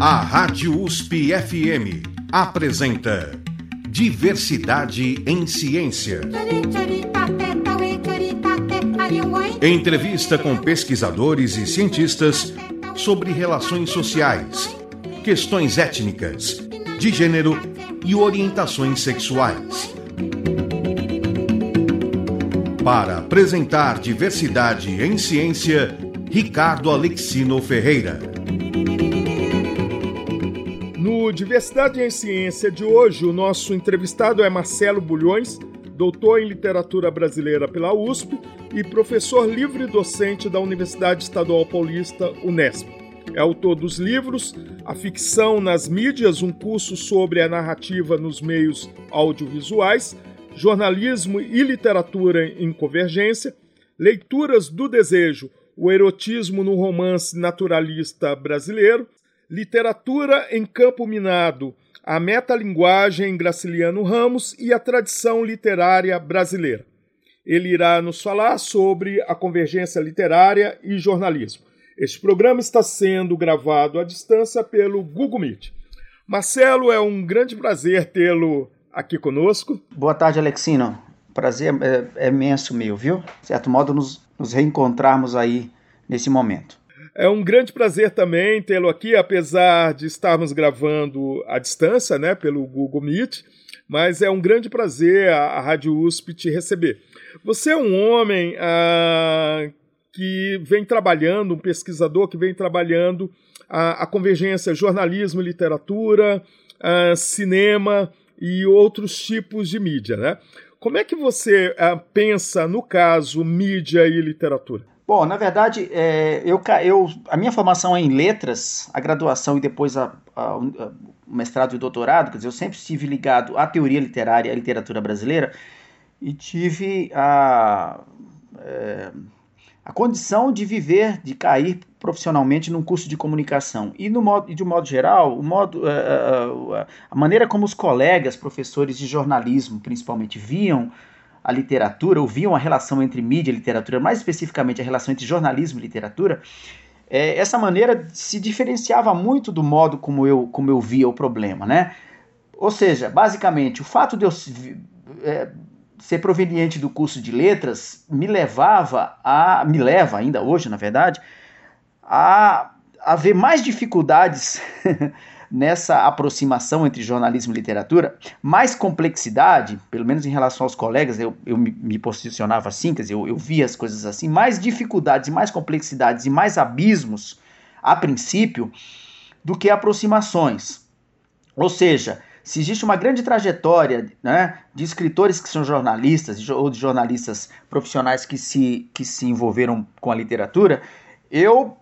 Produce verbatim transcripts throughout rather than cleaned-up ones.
A Rádio U S P F M apresenta Diversidade em Ciência. Entrevista com pesquisadores e cientistas sobre relações sociais, questões étnicas, de gênero e orientações sexuais. Para apresentar Diversidade em Ciência, Ricardo Alexino Ferreira. No Diversidade em Ciência de hoje, o nosso entrevistado é Marcelo Bulhões, doutor em Literatura Brasileira pela U S P e professor livre-docente da Universidade Estadual Paulista, Unesp. É autor dos livros A Ficção nas Mídias, um curso sobre a narrativa nos meios audiovisuais, Jornalismo e Literatura em Convergência, Leituras do Desejo, o erotismo no romance naturalista brasileiro, Literatura em Campo Minado, a metalinguagem em Graciliano Ramos e a tradição literária brasileira. Ele irá nos falar sobre a convergência literária e jornalismo. Este programa está sendo gravado à distância pelo Google Meet. Marcelo, é um grande prazer tê-lo aqui conosco. Boa tarde, Alexino. Prazer é, é imenso meu, viu? De certo modo, nos, nos reencontrarmos aí nesse momento. É um grande prazer também tê-lo aqui, apesar de estarmos gravando à distância, né, pelo Google Meet, mas é um grande prazer a, a Rádio U S P te receber. Você é um homem ah, que vem trabalhando, um pesquisador que vem trabalhando a, a convergência jornalismo e literatura, ah, cinema e outros tipos de mídia, né? Como é que você ah, pensa, no caso, mídia e literatura? Bom, na verdade, é, eu, eu, a minha formação é em letras, a graduação e depois a, a, o mestrado e o doutorado, quer dizer, eu sempre estive ligado à teoria literária e à literatura brasileira e tive a, é, a condição de viver, de cair profissionalmente num curso de comunicação. E, no modo, de um modo geral, o modo, a, a, a maneira como os colegas, professores de jornalismo, principalmente, viam a literatura, ou viam a relação entre mídia e literatura, mais especificamente a relação entre jornalismo e literatura, é, essa maneira se diferenciava muito do modo como eu, como eu via o problema, né? Ou seja, basicamente, o fato de eu é, ser proveniente do curso de letras me levava a, me leva ainda hoje, na verdade, a, a ver mais dificuldades nessa aproximação entre jornalismo e literatura, mais complexidade, pelo menos em relação aos colegas, eu, eu me, me posicionava assim, quer dizer, eu, eu via as coisas assim, mais dificuldades, mais complexidades e mais abismos, a princípio, do que aproximações. Ou seja, se existe uma grande trajetória, né, de escritores que são jornalistas ou de jornalistas profissionais que se, que se envolveram com a literatura, eu,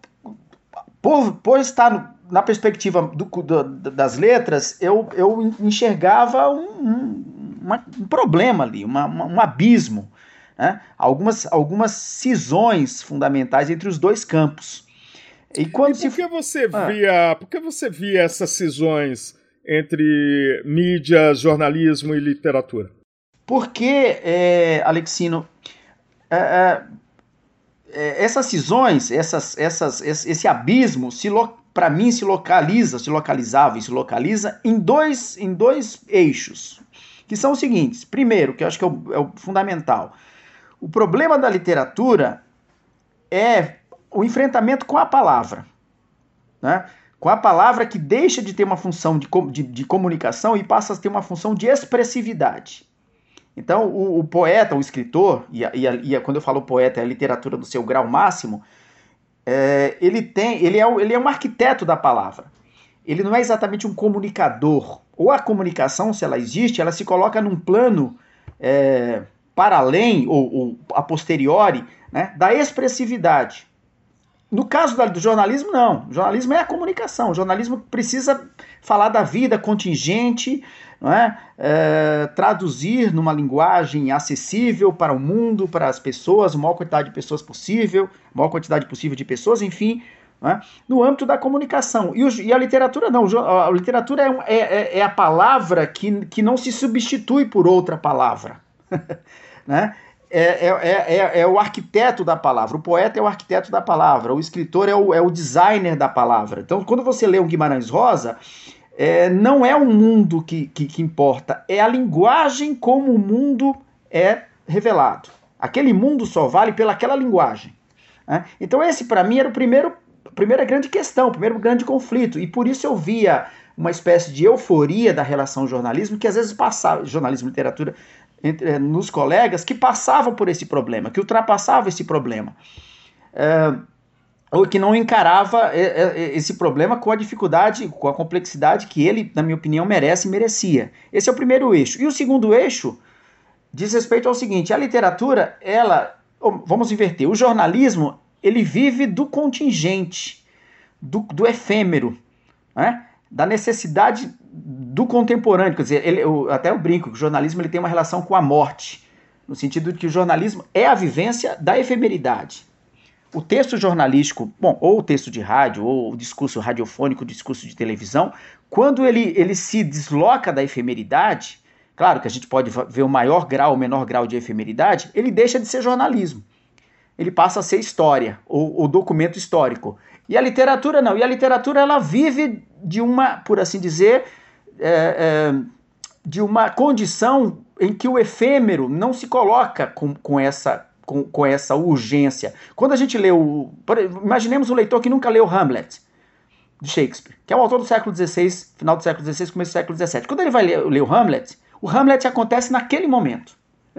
por, por estar no, na perspectiva do, do, das letras, eu, eu enxergava um, um, uma, um problema ali, uma, uma, um abismo, né? Algumas, algumas cisões fundamentais entre os dois campos. E, quando e por, se... que você via, ah. por que você via essas cisões entre mídia, jornalismo e literatura? Porque, é, Alexino, é, é, essas cisões, essas, essas, esse abismo se localiza, para mim, se localiza, se localizava e se localiza em dois, em dois eixos, que são os seguintes. Primeiro, que eu acho que é o, é o fundamental, o problema da literatura é o enfrentamento com a palavra, né? Com a palavra que deixa de ter uma função de, de, de comunicação e passa a ter uma função de expressividade. Então, o, o poeta, o escritor, e, a, e, a, e a, quando eu falo poeta, é a literatura do seu grau máximo, É, ele, tem, ele, é, ele é um arquiteto da palavra. Ele não é exatamente um comunicador. Ou a comunicação, se ela existe, ela se coloca num plano é, para além, ou, ou a posteriori, né, da expressividade. No caso do jornalismo, não. O jornalismo é a comunicação. O jornalismo precisa falar da vida contingente, não é? É, traduzir numa linguagem acessível para o mundo, para as pessoas, a maior quantidade de pessoas possível, a maior quantidade possível de pessoas, enfim, não é? No âmbito da comunicação. E, o, e a literatura não. A literatura é, é, é a palavra que, que não se substitui por outra palavra. Né? é, é, é, é o arquiteto da palavra, o poeta é o arquiteto da palavra, o escritor é o, é o designer da palavra. Então, quando você lê um Guimarães Rosa, é, não é o mundo que, que, que importa, é a linguagem como o mundo é revelado. Aquele mundo só vale pelaquela linguagem. Né? Então, esse, para mim, era o primeiro, a primeira grande questão, o primeiro grande conflito, e por isso eu via uma espécie de euforia da relação jornalismo, que às vezes passava, jornalismo e literatura, entre, nos colegas, que passavam por esse problema, que ultrapassavam esse problema. É, ou que não encarava esse problema com a dificuldade, com a complexidade que ele, na minha opinião, merece e merecia. Esse é o primeiro eixo. E o segundo eixo diz respeito ao seguinte: a literatura, ela, vamos inverter, o jornalismo, ele vive do contingente, do, do efêmero, né? Da necessidade do contemporâneo. Quer dizer, ele, eu, até eu brinco que o jornalismo ele tem uma relação com a morte, no sentido de que o jornalismo é a vivência da efemeridade. O texto jornalístico, bom, ou o texto de rádio, ou o discurso radiofônico, o discurso de televisão, quando ele, ele se desloca da efemeridade, claro que a gente pode ver o maior grau, o menor grau de efemeridade, ele deixa de ser jornalismo. Ele passa a ser história, ou, ou documento histórico. E a literatura não. E a literatura, ela vive de uma, por assim dizer, é, é, de uma condição em que o efêmero não se coloca com, com essa Com, com essa urgência. Quando a gente lê o... Imaginemos um leitor que nunca leu Hamlet, de Shakespeare, que é um autor do século dezesseis, final do século dezesseis, começo do século dezessete. Quando ele vai ler, ler o Hamlet, o Hamlet acontece naquele momento.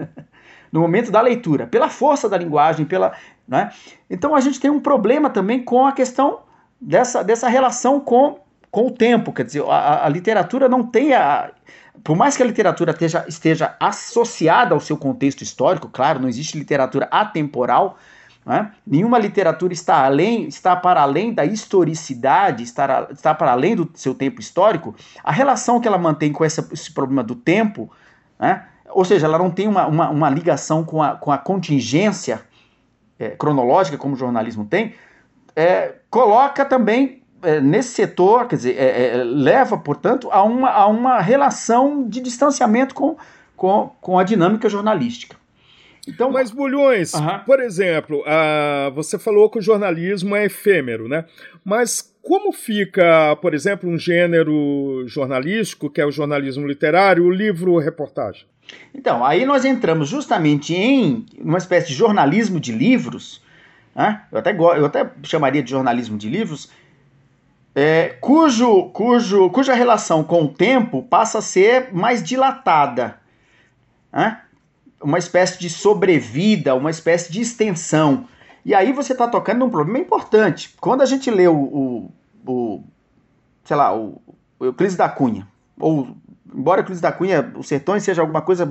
No momento da leitura, pela força da linguagem, pela... Né? Então a gente tem um problema também com a questão dessa, dessa relação com, com o tempo. Quer dizer, a, a literatura não tem a... Por mais que a literatura esteja, esteja associada ao seu contexto histórico, claro, não existe literatura atemporal, né? Nenhuma literatura está, além, está para além da historicidade, está, está para além do seu tempo histórico. A relação que ela mantém com essa, esse problema do tempo, né? Ou seja, ela não tem uma, uma, uma ligação com a, com a contingência é, cronológica, como o jornalismo tem, é, coloca também... nesse setor, quer dizer, é, é, leva, portanto, a uma, a uma relação de distanciamento com, com, com a dinâmica jornalística. Então, mas, Bulhões, uh-huh. por exemplo, uh, você falou que o jornalismo é efêmero, né? Mas como fica, por exemplo, um gênero jornalístico, que é o jornalismo literário, o livro-reportagem? Então, aí nós entramos justamente em uma espécie de jornalismo de livros, né? eu, até, eu até chamaria de jornalismo de livros, É, cujo, cujo, cuja relação com o tempo passa a ser mais dilatada, né? Uma espécie de sobrevida, uma espécie de extensão. E aí você está tocando num problema importante. Quando a gente lê o, o, o sei lá, o, o Euclides da Cunha, ou, embora Euclides da Cunha, Os Sertões seja alguma coisa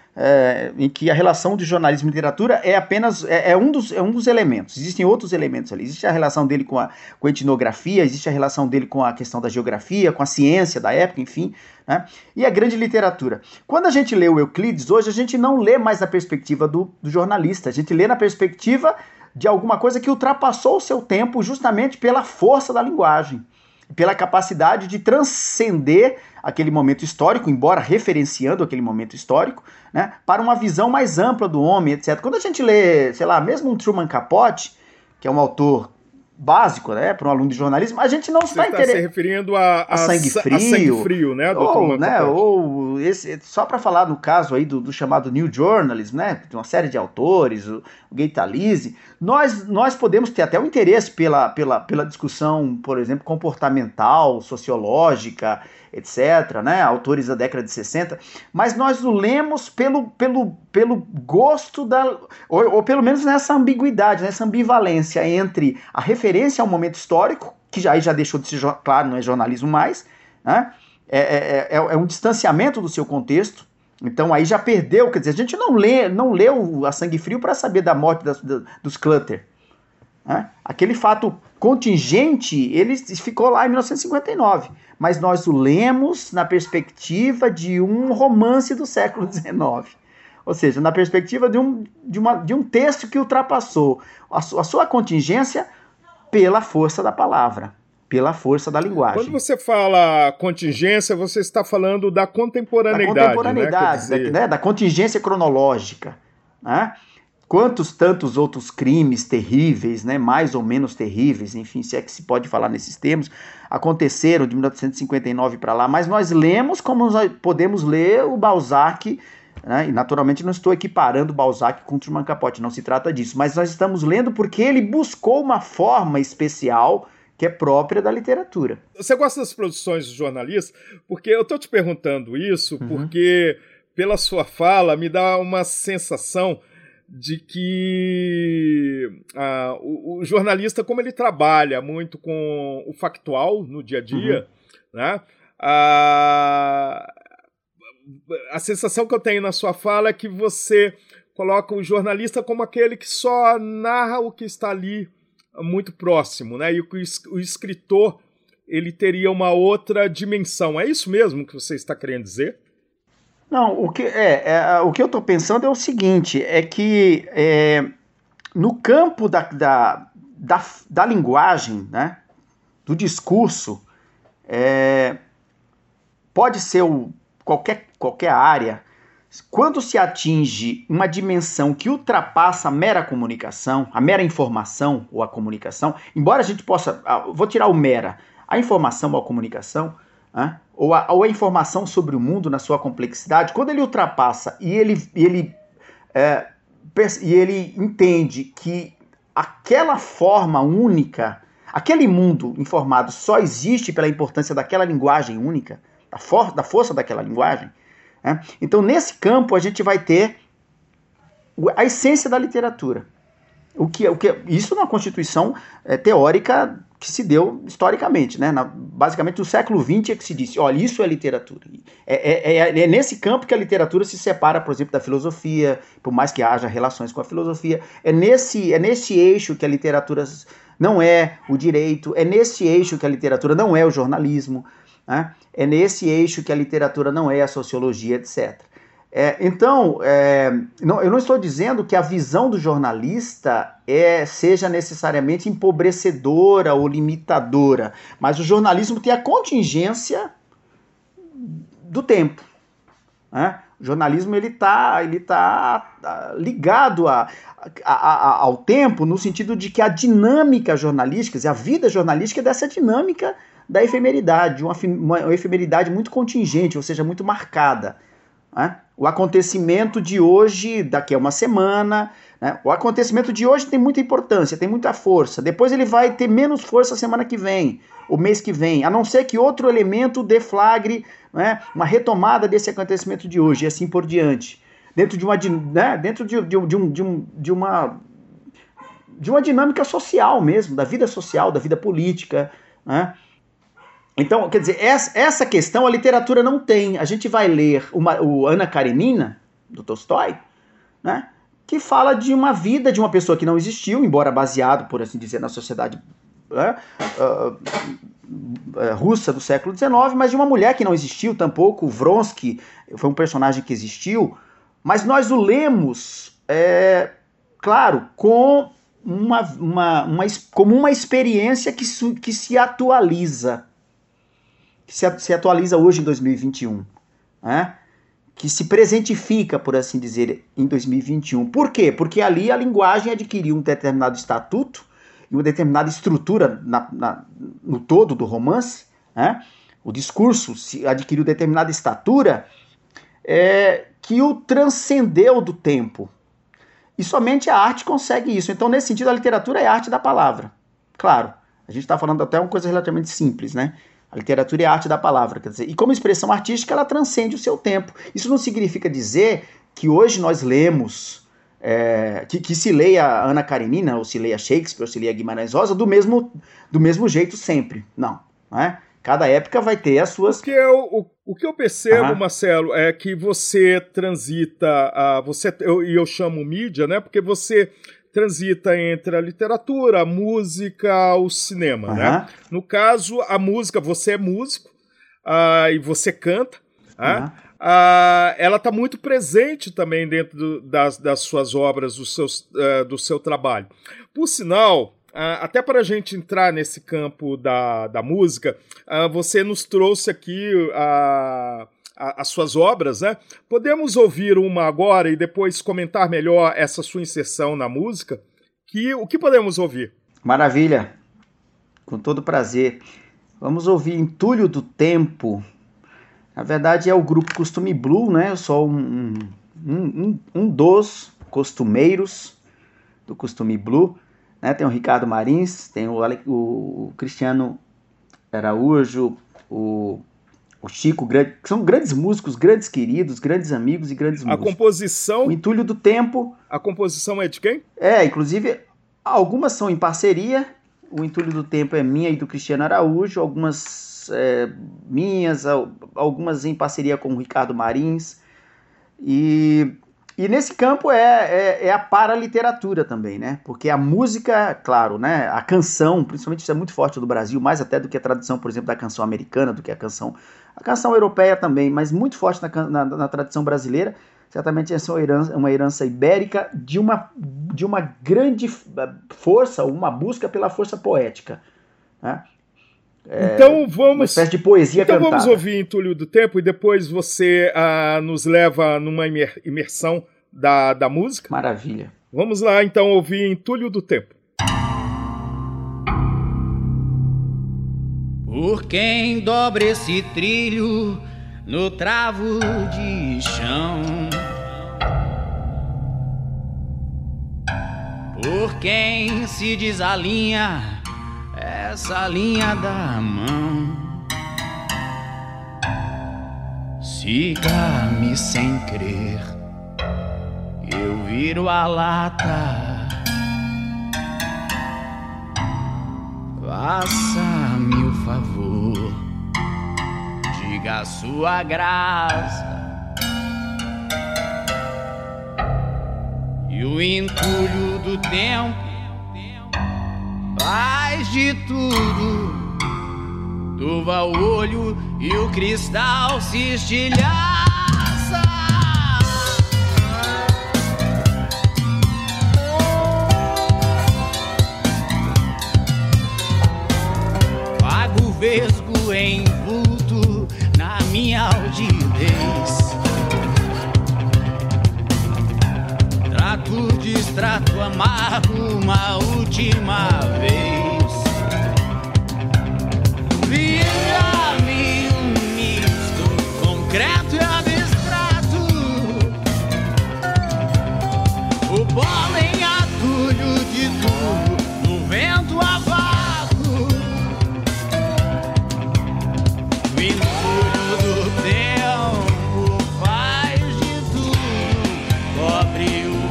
é, em que a relação de jornalismo e literatura é apenas é, é, um dos, é um dos elementos. Existem outros elementos ali. Existe a relação dele com a, com a etnografia, existe a relação dele com a questão da geografia, com a ciência da época, enfim, né? E a grande literatura. Quando a gente lê o Euclides hoje, a gente não lê mais na perspectiva do, do jornalista, a gente lê na perspectiva de alguma coisa que ultrapassou o seu tempo justamente pela força da linguagem, pela capacidade de transcender aquele momento histórico, embora referenciando aquele momento histórico, né, para uma visão mais ampla do homem, etcétera. Quando a gente lê, sei lá, mesmo um Truman Capote, que é um autor básico, né, para um aluno de jornalismo, a gente não está interessado. Você está se referindo a, a, a sangue frio, a sangue frio, né, do ou, né, ou esse, só para falar no caso aí do, do chamado New Journalism, né, de uma série de autores, o, o Gay Talese, nós, nós podemos ter até um interesse pela, pela, pela discussão, por exemplo, comportamental, sociológica, etcétera, né, autores da década de sessenta, mas nós o lemos pelo, pelo, pelo gosto da, ou, ou pelo menos nessa ambiguidade, nessa ambivalência entre a referência ao momento histórico, que já, aí já deixou de ser, claro, não é jornalismo mais, né, é, é, é, é um distanciamento do seu contexto, então aí já perdeu, quer dizer, a gente não lê, não leu A Sangue Frio para saber da morte das, da, dos Clutter, né? Aquele fato contingente, ele ficou lá em mil novecentos e cinquenta e nove, mas nós o lemos na perspectiva de um romance do século dezenove, ou seja, na perspectiva de um, de uma, de um texto que ultrapassou a, su, a sua contingência pela força da palavra, pela força da linguagem. Quando você fala contingência, você está falando da contemporaneidade. Da contemporaneidade, né? da, né, da contingência cronológica, né? quantos tantos outros crimes terríveis, né, mais ou menos terríveis, enfim, se é que se pode falar nesses termos, aconteceram de mil novecentos e cinquenta e nove para lá, mas nós lemos como nós podemos ler o Balzac, né, e naturalmente não estou equiparando Balzac com Truman Capote, não se trata disso, mas nós estamos lendo porque ele buscou uma forma especial que é própria da literatura. Você gosta das produções dos jornalistas? Porque eu estou te perguntando isso, uhum. porque pela sua fala me dá uma sensação de que ah, o, o jornalista, como ele trabalha muito com o factual no dia a dia, uhum. né, a, a sensação que eu tenho na sua fala é que você coloca o jornalista como aquele que só narra o que está ali muito próximo, né? E o, o escritor ele teria uma outra dimensão. É isso mesmo que você está querendo dizer? Não, o que, é, é, o que eu estou pensando é o seguinte, é que é, no campo da, da, da, da linguagem, né, do discurso, é, pode ser o, qualquer, qualquer área, quando se atinge uma dimensão que ultrapassa a mera comunicação, a mera informação ou a comunicação, embora a gente possa, vou tirar o mera, a informação ou a comunicação, né, ou, a, ou a informação sobre o mundo na sua complexidade, quando ele ultrapassa e ele, ele, é, e ele entende que aquela forma única, aquele mundo informado só existe pela importância daquela linguagem única, da, for, da força daquela linguagem, é? Então, nesse campo, a gente vai ter a essência da literatura. O que, o que, isso numa constituição é, teórica que se deu historicamente. Né? Na, basicamente, no século vinte é que se disse, olha, isso é literatura. É, é, é, é nesse campo que a literatura se separa, por exemplo, da filosofia, por mais que haja relações com a filosofia. É nesse, é nesse eixo que a literatura não é o direito, é nesse eixo que a literatura não é o jornalismo, né? É nesse eixo que a literatura não é a sociologia, etcétera. É, então, é, não, eu não estou dizendo que a visão do jornalista é, seja necessariamente empobrecedora ou limitadora, mas o jornalismo tem a contingência do tempo. Né? O jornalismo ele está ele tá ligado a, a, a, ao tempo no sentido de que a dinâmica jornalística, a vida jornalística é dessa dinâmica da efemeridade, uma, uma efemeridade muito contingente, ou seja, muito marcada. Né? O acontecimento de hoje, daqui a uma semana, né? O acontecimento de hoje tem muita importância, tem muita força, depois ele vai ter menos força semana que vem, o mês que vem, a não ser que outro elemento deflagre, né, uma retomada desse acontecimento de hoje, e assim por diante. Dentro de uma, né, dentro de, de, de, um, de, um, de, uma, de uma dinâmica social mesmo, da vida social, da vida política, né? Então, quer dizer, essa questão a literatura não tem. A gente vai ler uma, o Ana Karenina, do Tolstói, né, que fala de uma vida de uma pessoa que não existiu, embora baseado, por assim dizer, na sociedade né, uh, uh, russa do século dezenove, mas de uma mulher que não existiu tampouco. Vronsky foi um personagem que existiu, mas nós o lemos, é, claro, com uma, uma, uma, como uma experiência que, su, que se atualiza. Que se, se atualiza hoje em dois mil e vinte e um, né? Que se presentifica, por assim dizer, em dois mil e vinte e um. Por quê? Porque ali a linguagem adquiriu um determinado estatuto e uma determinada estrutura na, na, no todo do romance, né? O discurso adquiriu determinada estatura é, que o transcendeu do tempo. E somente a arte consegue isso. Então, nesse sentido, a literatura é a arte da palavra. Claro, a gente está falando até uma coisa relativamente simples, né? A literatura é a arte da palavra, quer dizer, e como expressão artística ela transcende o seu tempo. Isso não significa dizer que hoje nós lemos, é, que, que se leia Ana Karenina, ou se leia Shakespeare, ou se leia Guimarães Rosa, do mesmo, do mesmo jeito sempre. Não, não é? Cada época vai ter as suas... Porque eu, o, o que eu percebo, uhum. Marcelo, é que você transita, a, você, eu, e eu chamo mídia, né? Porque você... transita entre a literatura, a música, o cinema, uhum. né? No caso, a música, você é músico uh, e você canta, uhum. uh, uh, ela está muito presente também dentro do, das, das suas obras, do, seus, uh, do seu trabalho. Por sinal, uh, até para a gente entrar nesse campo da, da música, uh, você nos trouxe aqui uh, as suas obras, né? Podemos ouvir uma agora e depois comentar melhor essa sua inserção na música? Que, o que podemos ouvir? Maravilha, com todo prazer. Vamos ouvir Entulho do Tempo. Na verdade é o grupo Costume Blue, né? Eu sou um, um, um, um dos costumeiros do Costume Blue, né? Tem o Ricardo Marins, tem o, o Cristiano Araújo, o, o Chico, grande, são grandes músicos, grandes queridos, grandes amigos e grandes músicos. A composição... O Entulho do Tempo... A composição é de quem? É, inclusive, algumas são em parceria. O Entulho do Tempo é minha e do Cristiano Araújo, algumas é, minhas, algumas em parceria com o Ricardo Marins. E... E nesse campo é, é, é a paraliteratura também, né? Porque a música, claro, né? A canção, principalmente isso é muito forte do Brasil, mais até do que a tradição, por exemplo, da canção americana, do que a canção... A canção europeia também, mas muito forte na, na, na tradição brasileira. Certamente essa é uma herança, uma herança ibérica de uma, de uma grande força, uma busca pela força poética, né? É, então vamos, uma espécie de poesia então cantada. Vamos ouvir Entulho do Tempo e depois você ah, nos leva numa imersão da, da música. Maravilha. Vamos lá então ouvir Entulho do Tempo. Por quem dobra esse trilho no travo de chão, por quem se desalinha essa linha da mão, siga-me sem crer, eu viro a lata, faça-me o favor, diga a sua graça, e o entulho do tempo faz de tudo, turva o olho e o cristal se estilhaça. Vago vesgo em vulto na minha algidez, trato de extrato amargo uma última vez. Vira-me um misto concreto e abstrato, o pólen atulho de tudo no vento a vácuo, o entulho do tempo faz de tudo, cobre o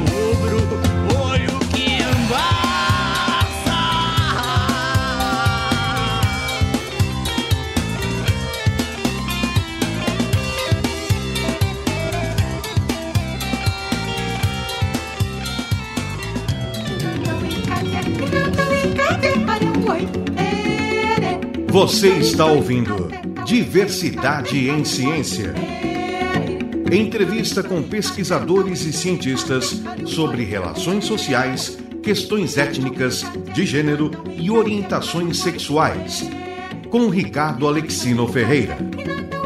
Você está ouvindo Diversidade em Ciência. Entrevista com pesquisadores e cientistas sobre relações sociais, questões étnicas, de gênero e orientações sexuais. Com Ricardo Alexino Ferreira.